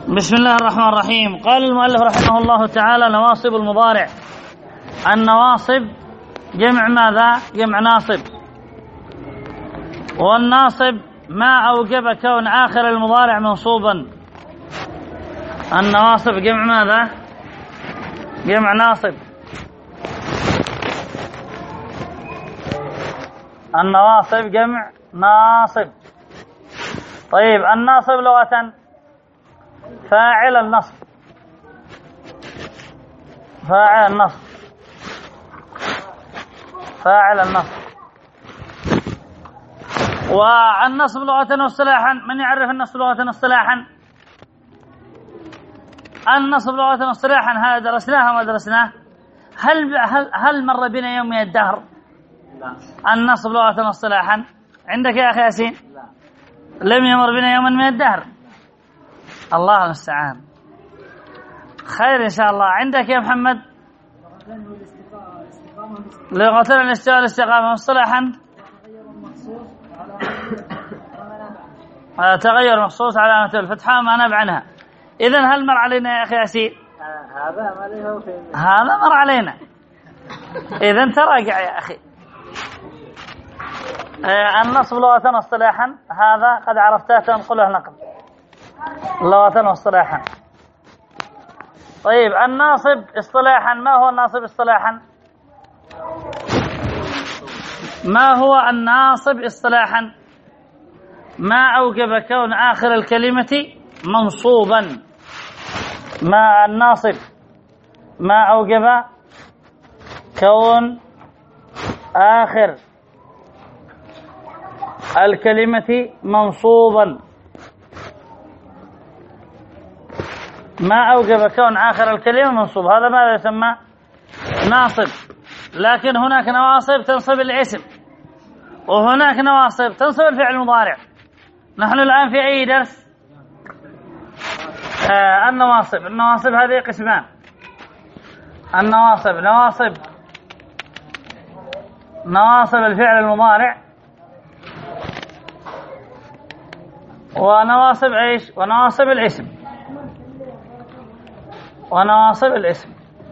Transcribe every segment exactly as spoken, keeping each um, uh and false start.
بسم الله الرحمن الرحيم. قال المؤلف رحمه الله تعالى: نواصب المضارع. النواصب جمع ماذا؟ جمع ناصب. والناصب ما أوجب كون آخر المضارع منصوبا. النواصب جمع ماذا؟ جمع ناصب. النواصب جمع ناصب. طيب، الناصب لغة فاعل النصب، فاعل النصب، فاعل النصب. والنصب لغة واصطلاحا، من يعرف النصب لغة واصطلاحا؟ النصب لغة واصطلاحا هذا درسناه وما درسناه؟ هل هل هل مر بنا يوم من الدهر النصب لغة واصطلاحا؟ عندك يا أخي ياسين؟ لم يمر بنا يوم من الدهر. الله المستعان. خير إن شاء الله. عندك يا محمد؟ لغتنا الاستواء والاستقامة. مصطلحا تغير مخصوص علامة الفتحة ما ناب عنها. إذن هل مر علينا يا أخي ياسين؟ هذا مر علينا. إذن تراجع يا أخي. النصب لغة واصطلاحا هذا قد عرفته، تنقله نقل لغة واصطلاحا. طيب، الناصب اصطلاحا، ما هو الناصب اصطلاحا؟ ما هو الناصب اصطلاحا؟ ما أوجب كون آخر الكلمة منصوبا. ما الناصب ما أوجب كون آخر الكلمة منصوبا. ما أوجب كون آخر الكلمة منصوب، هذا ماذا يسمى؟ ناصب. لكن هناك نواصب تنصب الاسم، وهناك نواصب تنصب الفعل المضارع. نحن الآن في أي درس؟ آه النواصب. النواصب هذه قسمان. النواصب نواصب نواصب الفعل المضارع، ونواصب ايش؟ ونواصب الاسم، ونواصب الاسم.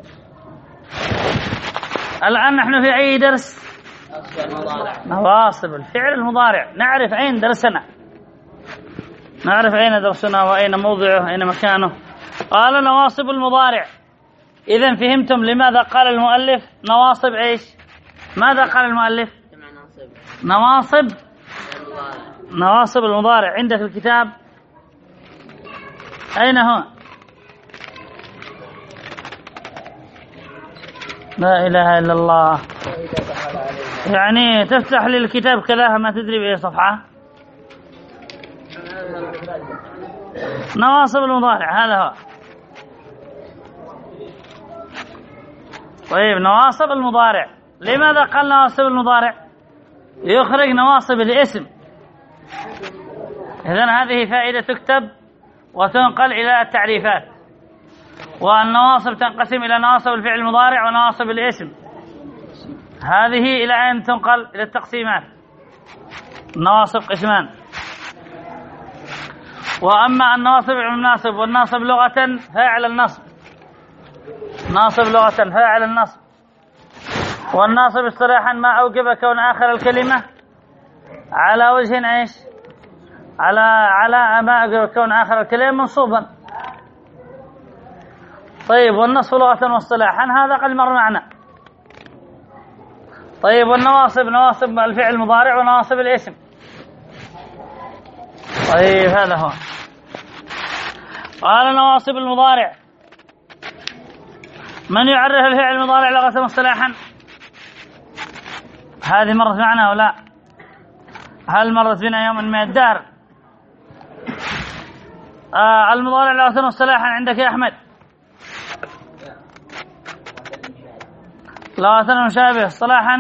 الآن نحن في أي درس؟ نواصب الفعل المضارع. نعرف أين درسنا، نعرف أين درسنا وأين موضعه، أين مكانه. قال نواصب المضارع. إذن فهمتم لماذا قال المؤلف نواصب ايش؟ ماذا قال المؤلف؟ نواصب نواصب المضارع. عندك الكتاب؟ أين هو؟ لا إله إلا الله. يعني تفتح لي الكتاب كذا ما تدري بأي صفحة. نواصب المضارع هذا هو. طيب، نواصب المضارع. لماذا قال نواصب المضارع؟ يخرج نواصب الاسم. إذن هذه فائدة تكتب وتنقل إلى التعريفات. والنواصب تنقسم إلى نواصب الفعل المضارع ونواصب الاسم. هذه إلى أن تنقل إلى التقسيمات. النواصب قسمان. وأما النواصب المناصب والناصب لغة فاعل النصب. ناصب لغة فاعل النصب. والناصب اصطلاحا ما أوجب كون آخر الكلمة على وجه ايش؟ على على ما أوجب كون آخر الكلمة منصوبا. طيب، والنصب لغة واصطلاحا هذا قد مر معنا. طيب، والنواصب نواصب الفعل المضارع ونواصب الاسم. طيب، هذا هو. قال نواصب المضارع. من يعرف الفعل المضارع لغة واصطلاحا؟ هذه مرت معنا ولا هل مرت بنا يوم من الدهر؟ آه المضارع لغة واصطلاحا عندك يا أحمد؟ لغة مشابه اصطلاحا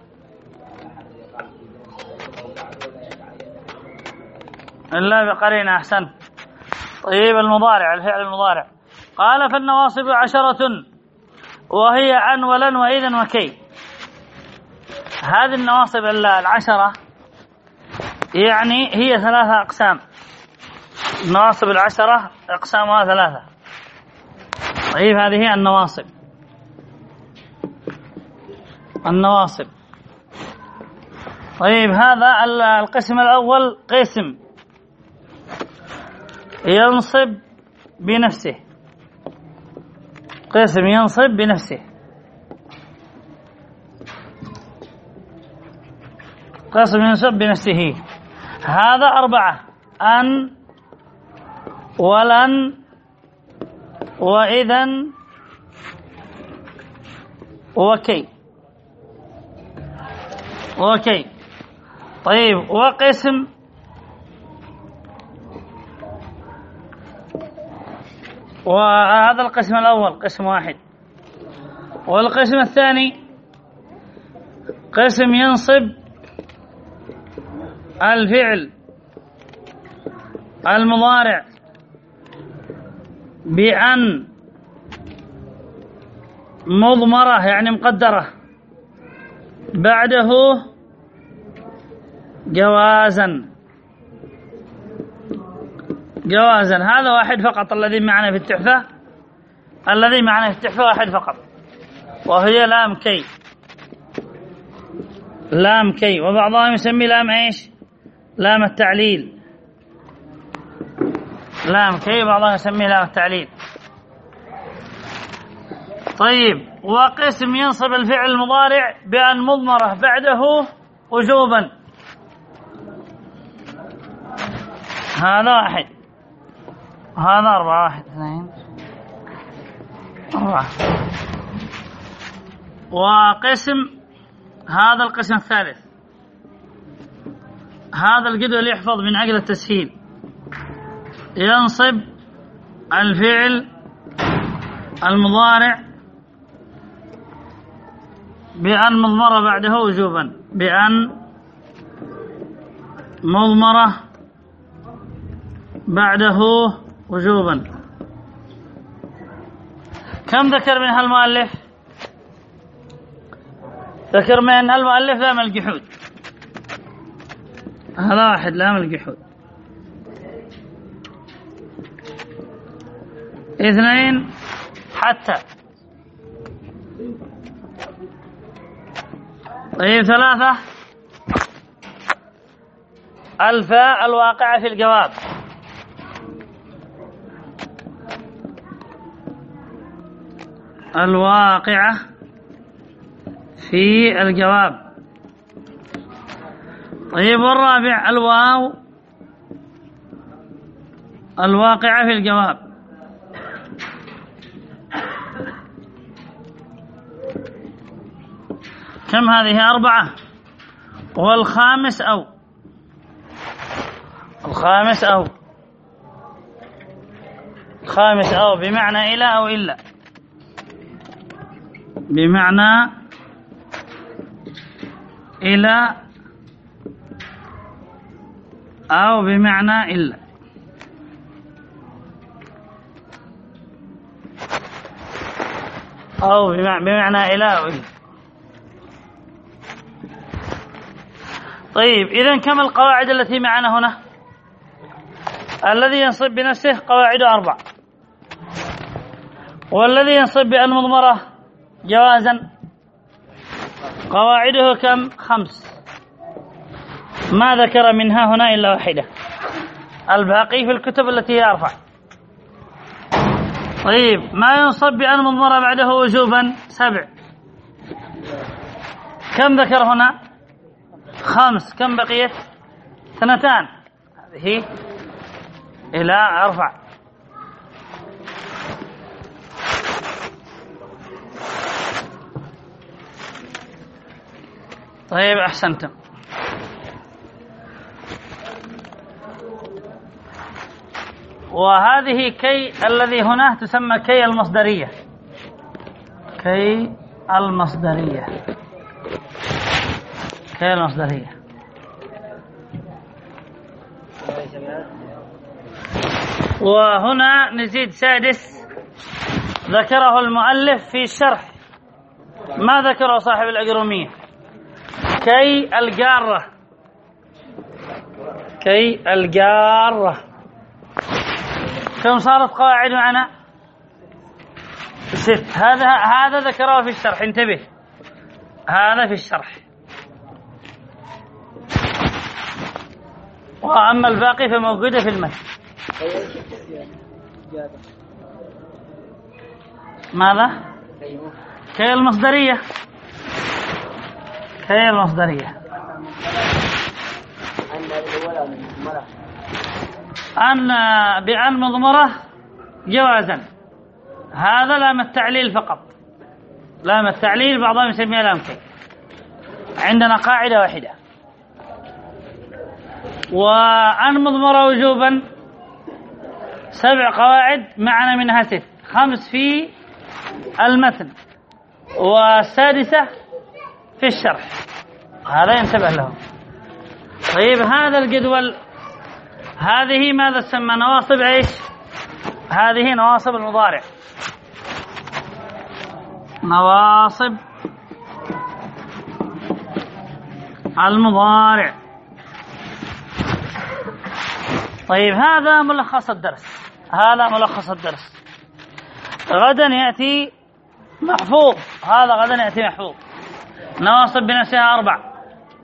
إلا بقرينة. أحسنت. طيب، المضارع الفعل المضارع. قال فالنواصب عشرة وهي عن ولن وإذن وكي. هذه النواصب العشرة يعني هي ثلاثة أقسام. النواصب العشرة أقسامها ثلاثة. طيب هذه النواصب. النواصب طيب هذا القسم الأول قسم ينصب بنفسه، قسم ينصب بنفسه، قسم ينصب بنفسه. هذا أربعة: أن ولن وإذن وكي. وكي طيب وقسم وهذا القسم الأول قسم واحد. والقسم الثاني قسم ينصب الفعل المضارع بأن مضمرة يعني مقدرة بعده جوازا. جوازا هذا واحد فقط الذي معنا في التحفة، الذي معنا في التحفة واحد فقط، وهي لام كي. لام كي وبعضهم يسمي لام ايش؟ لام التعليل. لام كي وبعضهم يسميه لام التعليل. طيب وقسم ينصب الفعل المضارع بأن مضمرة بعده وجوبا. هذا واحد، هذا أربعة، واحد اثنين أربعة. وقسم هذا القسم الثالث، هذا الجدول يحفظ من عقل التسهيل، ينصب الفعل المضارع بأن مضمرة بعده وجوبا. بأن مضمرة بعده وجوبا. كم ذكر منها المؤلف؟ ذكر منها المؤلف لام الجحود، هذا واحد لام الجحود. اثنين حتى. طيب ثلاثة الفاء الواقعة في الجواب. الواقعة في الجواب. طيب والرابع الواو الواقعة في الجواب. كم هذه؟ أربعة. والخامس أو الخامس أو الخامس أو بمعنى إلى أو إلا، بمعنى إلى أو بمعنى إلا. أو بمعنى إلى أو إلا. طيب إذن كم القواعد التي معنا هنا؟ الذي ينصب بنفسه قواعد أربع، والذي ينصب بأن مضمرة جوازا قواعده كم؟ خمس. ما ذكر منها هنا إلا واحدة، الباقي في الكتب التي هي أربع. طيب ما ينصب بأن مضمرة بعده وجوبا سبع. كم ذكر هنا؟ خمس. كم بقيت؟ اثنتان. هذه إلى أربع. طيب أحسنتم. وهذه كي الذي هنا تسمى كي المصدرية. كي المصدرية. كي المصدرية. وهنا نزيد سادس ذكره المؤلف في الشرح، ما ذكره صاحب الأجرومية. كي الجارة. كي الجارة كم صارت قواعد معنا؟ ست. هذا هذا ذكره في الشرح، انتبه، هذا في الشرح. وأما الباقي فموجودة في المتن. ماذا؟ كي المصدرية، كي المصدرية أن بأن مضمرة جوازا، هذا لام التعليل فقط، لام التعليل بعضهم يسميها لام كي. عندنا قاعدة واحدة. وأن مضمرة وجوبا سبع قواعد معنا، منها ست، خمس في المتن والسادسة في الشرح، هذا ينتبه له. طيب هذا الجدول، هذه ماذا تسمى؟ نواصب ايش؟ هذه نواصب المضارع، نواصب المضارع. طيب هذا ملخص الدرس، هذا ملخص الدرس. غدا يأتي محفوظ، هذا غدا يأتي محفوظ. نواصب بنفسها أربع.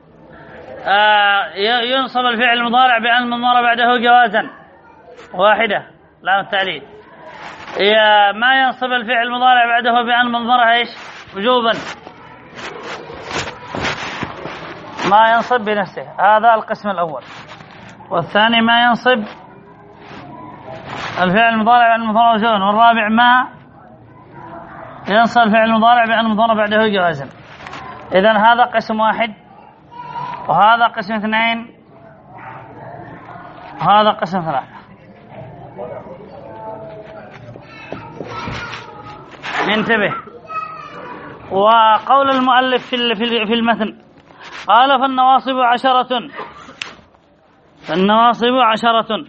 آه ينصب الفعل المضارع بأن مضمرة بعده جوازا، واحدة لام التعليل. ما ينصب الفعل المضارع بعده بأن مضمرة ايش؟ وجوبا، ما ينصب بنفسه، هذا القسم الأول. والثاني ما ينصب الفعل المضارع بأن مضمرة وجوبا. والرابع ما ينصب الفعل المضارع بأن مضمرة بعده جوازا. إذن هذا قسم واحد، وهذا قسم اثنين، وهذا قسم ثلاثة. انتبه. وقول المؤلف في في المتن قال فالنواصب عشرة، فالنواصب عشرة.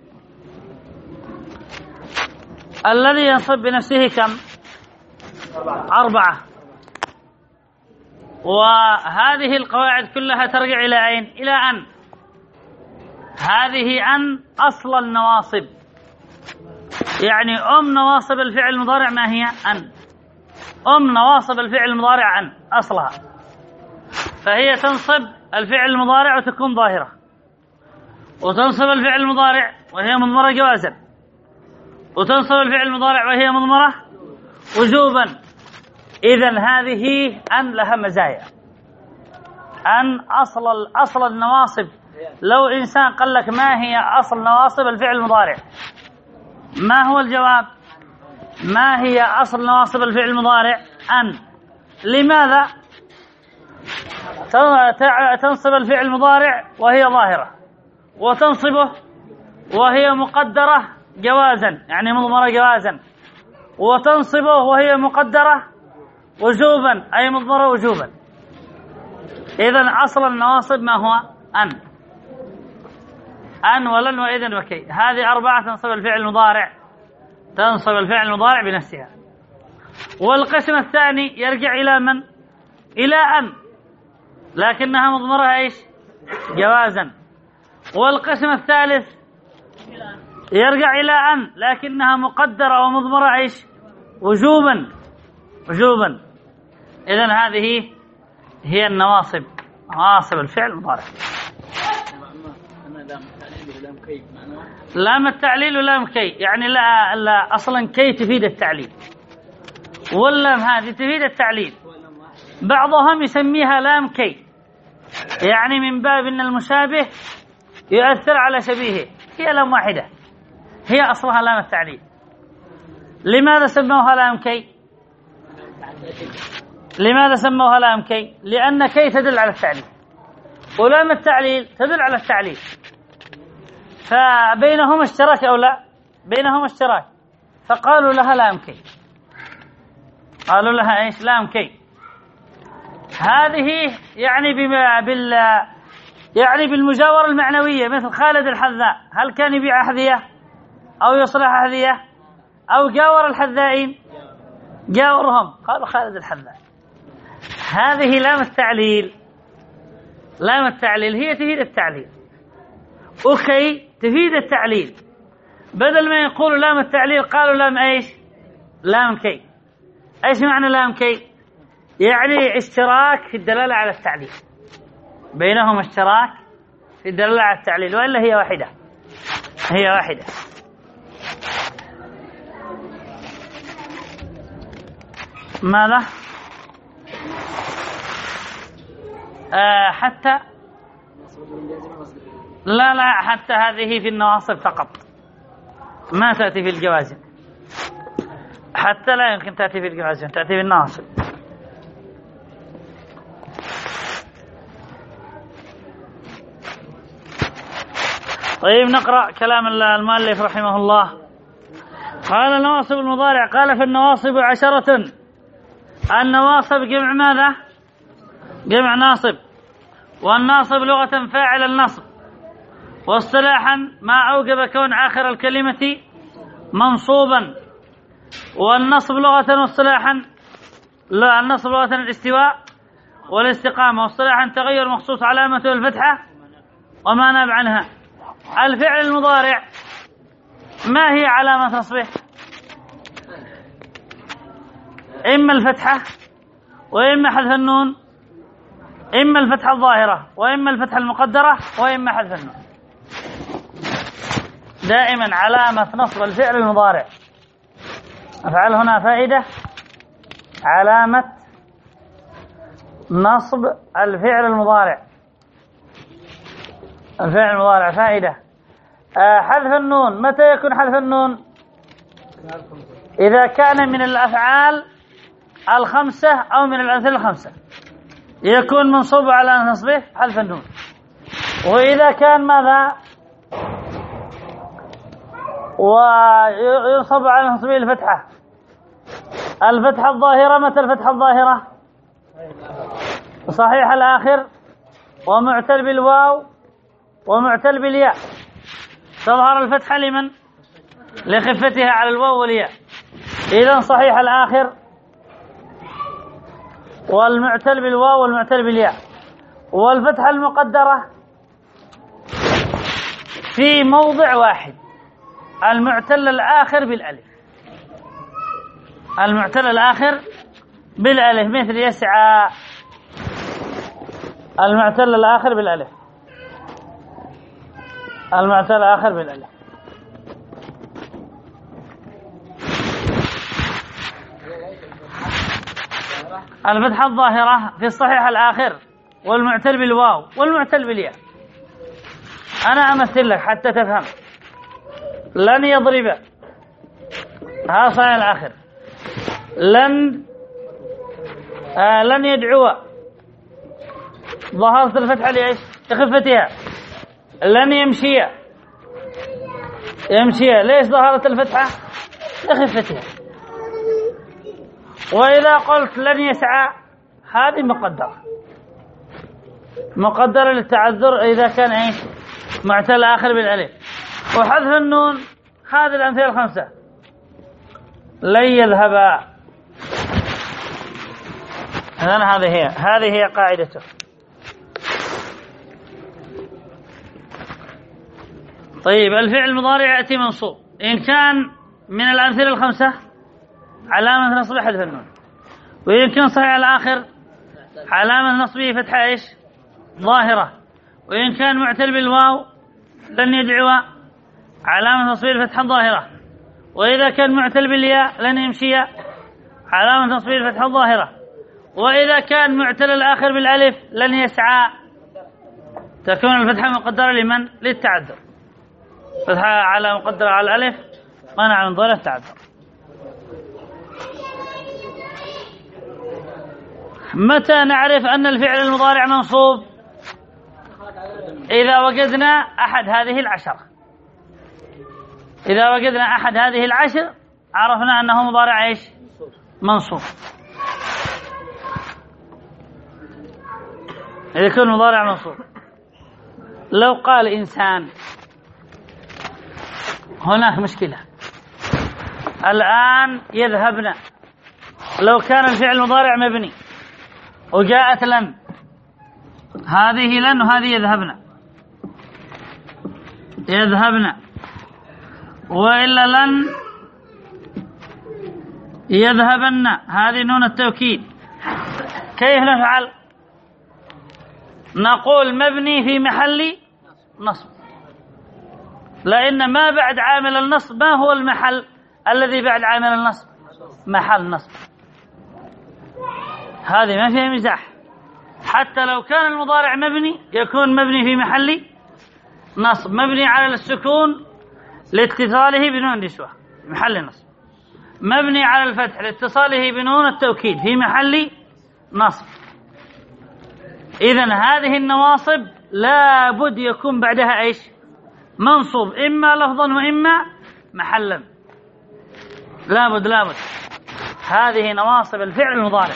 الذي ينصب بنفسه كم؟ أربعة. وهذه القواعد كلها ترجع إلى أين؟ إلى أن. هذه أن أصل النواصب، يعني أم نواصب الفعل المضارع ما هي؟ أن. أم نواصب الفعل المضارع أن أصلها، فهي تنصب الفعل المضارع وتكون ظاهرة، وتنصب الفعل المضارع وهي مضمرة جوازا، وتنصب الفعل المضارع وهي مضمرة وجوبا. إذن هذه أن لها مزايا. أن أصل أصل النواصب. لو إنسان قال لك ما هي أصل نواصب الفعل المضارع، ما هو الجواب؟ ما هي أصل نواصب الفعل المضارع؟ أن. لماذا؟ تنصب الفعل المضارع وهي ظاهرة، وتنصبه وهي مقدرة جوازا، يعني مضمرة جوازا، وتنصبه وهي مقدرة وجوبا، أي مضمرة وجوبا. إذن أصل النواصب ما هو؟ أن. أن ولن وإذن وكي. هذه أربعة تنصب الفعل المضارع، تنصب الفعل المضارع بنفسها. والقسم الثاني يرجع إلى من؟ إلى أن، لكنها مضمرة إيش؟ جوازا. والقسم الثالث يرجع إلى أن، لكنها مقدرة ومضمرة إيش؟ وجوبا، وجوبا. إذن هذه هي النواصب، نواصب الفعل المضارع. لام التعليل ولام كي، يعني لا, لا أصلا كي تفيد التعليل، واللام هذه تفيد التعليل. بعضهم يسميها لام كي، يعني من باب أن المشابه يؤثر على شبيهه. هي لام واحدة، هي أصلها لام التعليل. لماذا سموها لام كي؟ لماذا سموها لام كي؟ لأن كي تدل على التعليل، ولام التعليل تدل على التعليل، فبينهما اشتراك أو لا؟ بينهما اشتراك، فقالوا لها لام كي، قالوا لها ايش؟ لام كي. هذه يعني بما بال يعني بالمجاورة المعنوية، مثل خالد الحذاء، هل كان يبيع أحذية أو يصلح أحذية أو جاور الحذائين؟ جاورهم، قالوا خالد الحذاء. هذه لام التعليل، لام التعليل هي تفيد التعليل، وكي تفيد التعليل. بدل ما يقولوا لام التعليل قالوا لام ايش؟ لام كي. ايش معنى لام كي؟ يعني اشتراك في الدلالة على التعليل، بينهما اشتراك في الدلالة على التعليل، وإلا هي واحدة، هي واحدة. ماذا؟ آه حتى لا لا حتى هذه في النواصب فقط، ما تأتي في الجوازم، حتى لا يمكن تأتي في الجوازم، تأتي في النواصب. طيب نقرأ كلام المؤلف رحمه الله. قال النواصب المضارع، قال في النواصب عشرة. النواصب جمع ماذا؟ جمع ناصب، والناصب لغة فاعل النصب، واصطلاحا ما أوجب كون آخر الكلمة منصوبا. والنصب لغة واصطلاحا، لا النصب لغة الاستواء والاستقامة، واصطلاحا تغير مخصوص علامته الفتحة وما ناب عنها. الفعل المضارع ما هي علامة نصبه؟ إما الفتحة وإما حذف النون، إما الفتحة الظاهرة وإما الفتحة المقدرة وإما حذف النون. دائما علامة نصب الفعل المضارع، أفعل هنا فائدة، علامة نصب الفعل المضارع، الفعل المضارع فائدة. آه حذف النون، متى يكون حذف النون؟ إذا كان من الأفعال الخمسة أو من الأمثلة الخمسة يكون منصوب على نصبه حذف النون. وإذا كان ماذا؟ وينصب على نصبه الفتحة، الفتحة الظاهرة. متى الفتحة الظاهرة؟ صحيح الآخر ومعتل بالواو ومعتل بالياء، تظهر الفتحة لمن؟ لخفتها على الواو والياء. إذن صحيح الآخر والمعتل بالواو والمعتل بالياء. والفتحة المقدرة في موضع واحد، المعتل الآخر بالألف، المعتل الآخر بالألف، مثل يسعى، المعتل الآخر بالألف، المعتل الآخر بالألف. الفتحة الظاهرة في الصحيح الآخر والمعتل بالواو والمعتل بالياء. أنا أمثل لك حتى تفهم. لن يضرب، ها صحيح الآخر. لن آه لن يدعو، ظهرت الفتحة لإيش؟ لخفتها. لن يمشي، يمشي، ليش ظهرت الفتحة؟ لخفتها. وإذا قلت لن يسعى، هذه مقدرة، مقدرة للتعذر إذا كان إيش؟ معتل آخر بالألف. وحذف النون، هذه الأمثلة الخمسة. لن يذهب، إذن هذه هي هذه هي قاعدته. طيب الفعل المضارع يأتي منصوب إن كان من الأمثلة الخمسة علامة نصبه حذف النون، وإن كان صحيح الآخر علامة نصبه فتحة إيش؟ ظاهرة، وإن كان معتل بالواو لن يدعو علامة نصبه الفتحة الظاهرة، وإذا كان معتل بالياء لن يمشي علامة نصبه الفتحة الظاهرة، وإذا كان معتل الآخر بالألف لن يسعى تكون الفتحة مقدرة لمن؟ للتعذر. فتحة على مقدرة على الألف منع من ظهور التعذر. متى نعرف أن الفعل المضارع منصوب؟ إذا وجدنا أحد هذه العشرة، إذا وجدنا أحد هذه العشر عرفنا أنه مضارع إيش؟ منصوب. يكون مضارع منصوب. لو قال إنسان، هناك مشكلة الآن يذهبنا، لو كان الفعل المضارع مبني وجاءت لن، هذه لن وهذه يذهبنا، يذهبنا، وإلا لن يذهبن، هذه نون التوكيد. كيف نفعل؟ نقول مبني في محل نصب، لأن ما بعد عامل النصب ما هو المحل الذي بعد عامل النصب؟ محل نصب. هذه ما فيها مزاح، حتى لو كان المضارع مبني يكون مبني في محل نصب، مبني على السكون لاتصاله بنون نسوة في محل نصب، مبني على الفتح لاتصاله بنون التوكيد في محل نصب. إذن هذه النواصب لا بد يكون بعدها إيش؟ منصوب، إما لفظا وإما محلا، لا بد لا بد. هذه نواصب الفعل المضارع.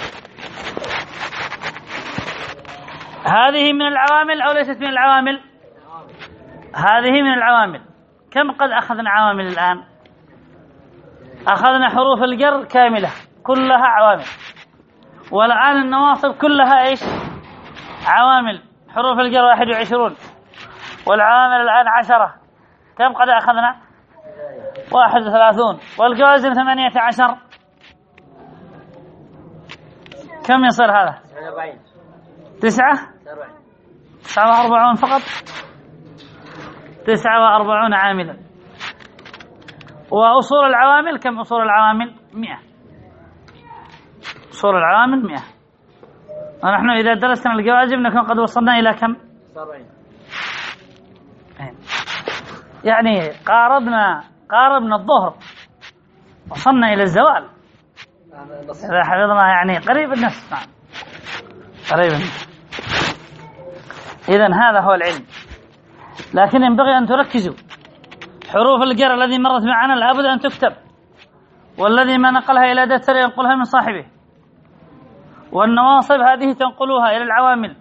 هذه من العوامل أو ليست من العوامل؟ هذه من العوامل. كم قد أخذنا عوامل الآن؟ أخذنا حروف الجر كاملة كلها عوامل، والآن النواصب كلها إيش؟ عوامل. حروف الجر واحد وعشرون والعوامل الآن عشرة. كم قد أخذنا؟ واحد وثلاثون. والجوازم ثمانية عشر. كم يصير هذا؟ تسعة تسعة وأربعون فقط، تسعة وأربعون عاملا. وأصول العوامل كم؟ أصول العوامل مئة. أصول العوامل مئة. ونحن إذا درسنا الجوازم نكون قد وصلنا إلى كم؟ يعني قاربنا قاربنا الظهر، وصلنا إلى الزوال إذا حفظنا، يعني قريب النصف. نعم قريب النصف. إذن هذا هو العلم، لكن ينبغي أن تركزوا. حروف الجر الذي مرت معنا لابد أن تكتب، والذي ما نقلها إلى دفتر ينقلها من صاحبه، والنواصب هذه تنقلوها إلى العوامل.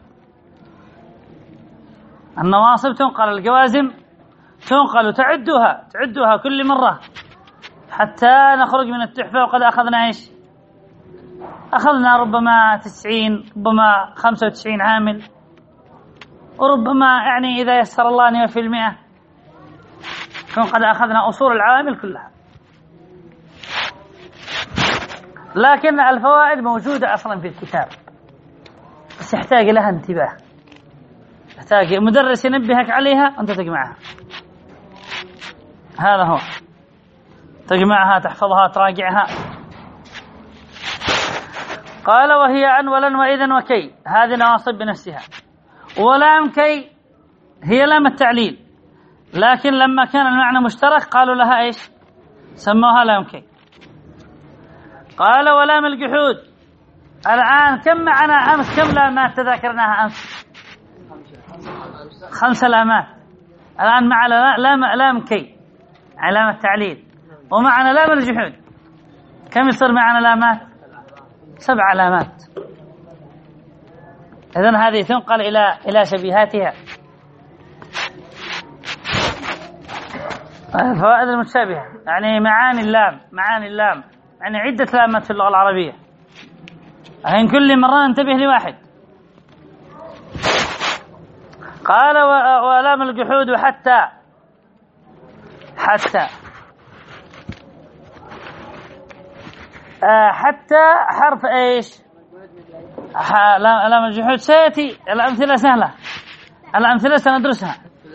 النواصب تنقل، الجوازم تنقل، تعدوها تعدوها كل مرة حتى نخرج من التحفة. وقد أخذنا إيش؟ أخذنا ربما تسعين، ربما خمسة وتسعين عامل، وربما يعني إذا يسر الله مئة في المئة، كون قد أخذنا أصول العوامل كلها. لكن الفوائد موجودة أصلا في الكتاب، بس يحتاج لها انتباه، يحتاج مدرس ينبهك عليها وأنت تجمعها. هذا هو، تجمعها تحفظها تراجعها. قال وهي أن ولن وإذن وكي، هذه نواصب بنفسها. ولام كي هي لام التعليل، لكن لما كان المعنى مشترك قالوا لها إيش؟ سموها لام كي. قال ولام الجحود. الآن كم معنا أمس؟ كم لامات تذاكرناها أمس؟ خمس لامات. الآن مع لام لام كي علامة التعليل، ومعنا لام الجحود. كم يصير معنا لامات؟ سبع علامات. إذن هذه تنقل إلى إلى شبيهاتها. الفوائد المتشابهة يعني معاني اللام، معاني اللام يعني عدة لامات في اللغة العربية، إن كل مرة ننتبه لواحد. قال ولام الجحود حتى. حتى آه حتى حرف ايش؟ لام الجحود سيأتي الأمثلة سهلة، الأمثلة سندرسها.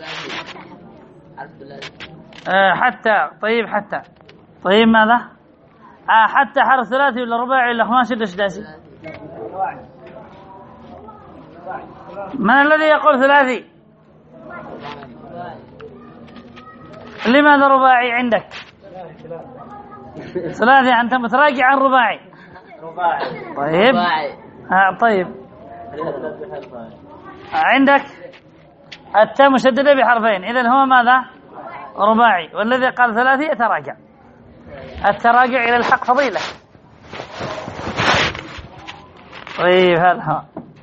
آه حتى. طيب حتى. طيب ماذا؟ آه حتى حرف ثلاثي ولا رباعي ولا خماسي ولا سداسي؟ من الذي يقول ثلاثي؟ لماذا رباعي عندك؟ ثلاثي أنت متراجع عن رباعي. طيب آه طيب عندك التاء مشددة بحرفين، إذن هو ماذا؟ رباعي. والذي قال ثلاثي يتراجع. التراجع إلى الحق فضيلة. طيب هذا هو.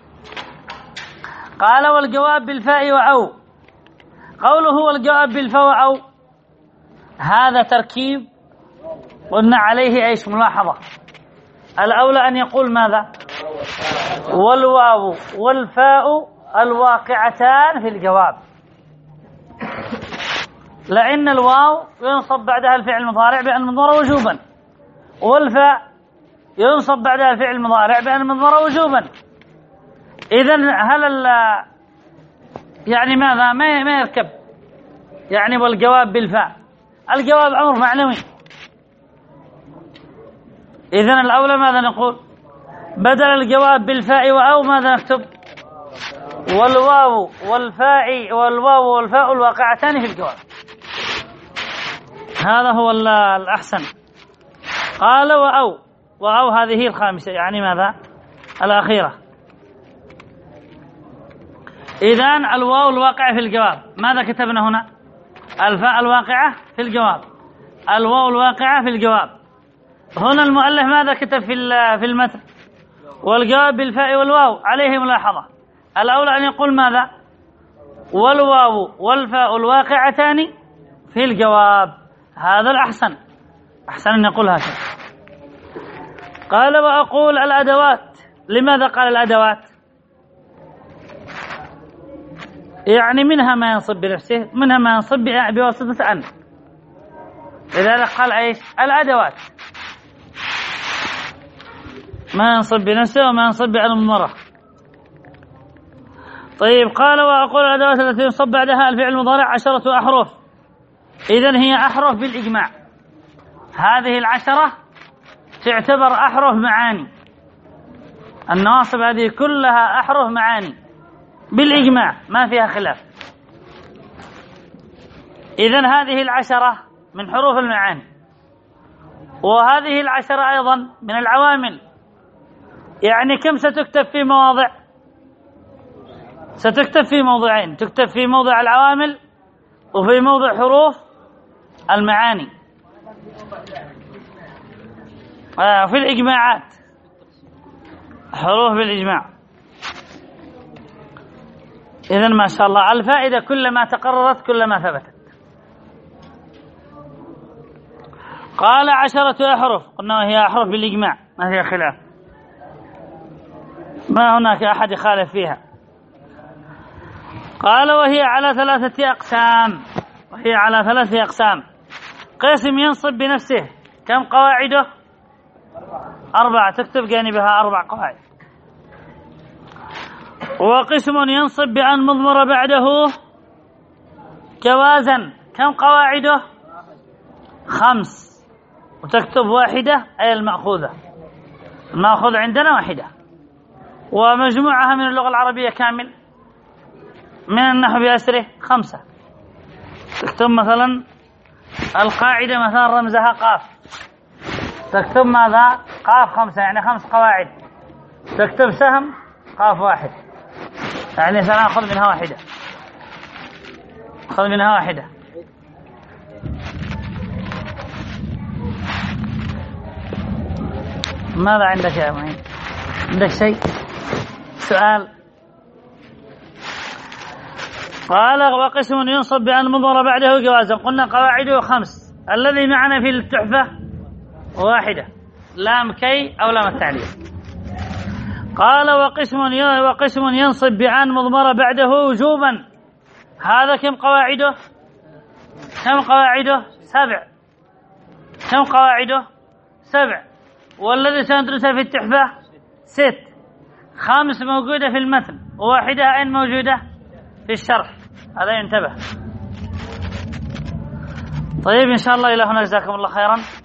قال والجواب بالفاء وأو. قوله والجواب بالفاء وأو هذا تركيب قلنا عليه ايش؟ ملاحظة. الأولى أن يقول ماذا؟ والواو والفاء الواقعتان في الجواب، لأن الواو ينصب بعدها الفعل المضارع بأن مضمرة وجوبا، والفاء ينصب بعدها الفعل المضارع بأن مضمرة وجوبا. إذن هل ال يعني ماذا ما ما يركب يعني والجواب بالفاء؟ الجواب أمر معنوي. إذن الأولى ماذا نقول؟ بدل الجواب بالفاء وأو ماذا نكتب؟ والواو والفاء والواو والفاء الواقعتان في الجواب. هذا هو الأحسن. قال وأو، وأو هذه الخامسة يعني ماذا؟ الأخيرة. إذن الواو الواقعة في الجواب، ماذا كتبنا هنا؟ الفاء الواقعة في الجواب، الواو الواقعة في الجواب. هنا المؤلف ماذا كتب في في المتن؟ والجواب بالفاء والواو. عليه ملاحظة، الأولى أن يقول ماذا؟ والواو والفاء الواقعتان في الجواب. هذا الأحسن، أحسن أن يقول هكذا. قال وأقول الأدوات. لماذا قال الأدوات؟ يعني منها ما ينصب بنفسه، منها ما ينصب بواسطة أن. لذلك قال ايش؟ الأدوات، ما ينصب بنفسه وما ينصب بأن المضمرة. طيب قال وأقول الأدوات التي ينصب بعدها الفعل المضارع عشرة أحرف. إذن هي أحرف بالإجماع، هذه العشرة تعتبر أحرف معاني. النواصب هذه كلها أحرف معاني بالإجماع، ما فيها خلاف. إذن هذه العشرة من حروف المعاني، وهذه العشرة أيضا من العوامل. يعني كم ستكتب في مواضع؟ ستكتب في موضعين، تكتب في موضع العوامل وفي موضع حروف المعاني. آه في الإجماعات، حروف بالإجماع. إذن ما شاء الله الفائدة كلما تقررت كلما ثبتت. قال عشرة أحرف، قلنا وهي أحرف بالإجماع ما فيها خلاف، ما هناك أحد يخالف فيها. قال وهي على ثلاثة أقسام، وهي على ثلاثة أقسام. قسم ينصب بنفسه، كم قواعده؟ أربعة، تكتب جانبها أربع قواعد. وقسم ينصب بأن مضمر بعده جوازا، كم قواعده؟ خمس، وتكتب واحدة أي المأخوذة، المأخوذ عندنا واحدة. ومجموعها من اللغة العربية كامل، من النحو بأسره خمسة. تكتب مثلا القاعدة مثلا رمزها قاف، تكتب ماذا؟ قاف خمسة، يعني خمس قواعد. تكتب سهم قاف واحد، يعني سنأخذ منها واحدة، أخذ منها واحدة. ماذا عندك يا معين؟ عندك شيء؟ سؤال؟ قال وقسم ينصب بأن مضمر بعده جوازا، قلنا قواعده خمس. الذي معنا في التحفة واحدة، لام كي أو لام التعليل. قال وقسم وقسم ينصب بأن مضمر بعده وجوبا، هذا كم قواعده؟ كم قواعده؟ سبع. كم قواعده؟ سبع. والذي سندرسها في التحفة ست. خامس موجودة في المتن، وواحدة أين موجودة؟ في الشرح. هذا ينتبه. طيب إن شاء الله إلى هنا، جزاكم الله خيرا.